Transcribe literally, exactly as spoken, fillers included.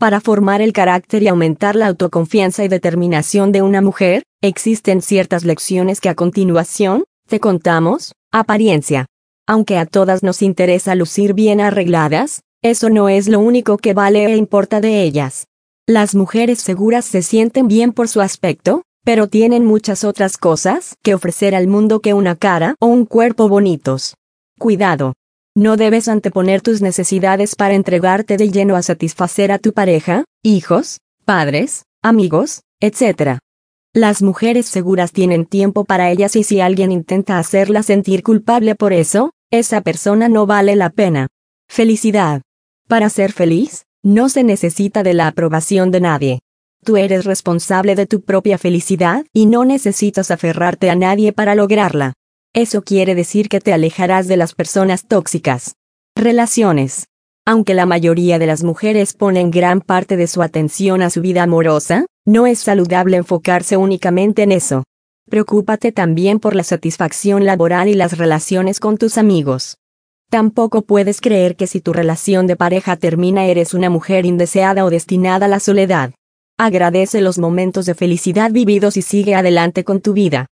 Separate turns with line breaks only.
Para formar el carácter y aumentar la autoconfianza y determinación de una mujer, existen ciertas lecciones que a continuación, te contamos. Apariencia. Aunque a todas nos interesa lucir bien arregladas, eso no es lo único que vale e importa de ellas. Las mujeres seguras se sienten bien por su aspecto, pero tienen muchas otras cosas que ofrecer al mundo que una cara o un cuerpo bonitos. Cuidado. No debes anteponer tus necesidades para entregarte de lleno a satisfacer a tu pareja, hijos, padres, amigos, etcétera. Las mujeres seguras tienen tiempo para ellas y si alguien intenta hacerla sentir culpable por eso, esa persona no vale la pena. Felicidad. Para ser feliz, no se necesita de la aprobación de nadie. Tú eres responsable de tu propia felicidad y no necesitas aferrarte a nadie para lograrla. Eso quiere decir que te alejarás de las personas tóxicas. Relaciones. Aunque la mayoría de las mujeres ponen gran parte de su atención a su vida amorosa, no es saludable enfocarse únicamente en eso. Preocúpate también por la satisfacción laboral y las relaciones con tus amigos. Tampoco puedes creer que si tu relación de pareja termina eres una mujer indeseada o destinada a la soledad. Agradece los momentos de felicidad vividos y sigue adelante con tu vida.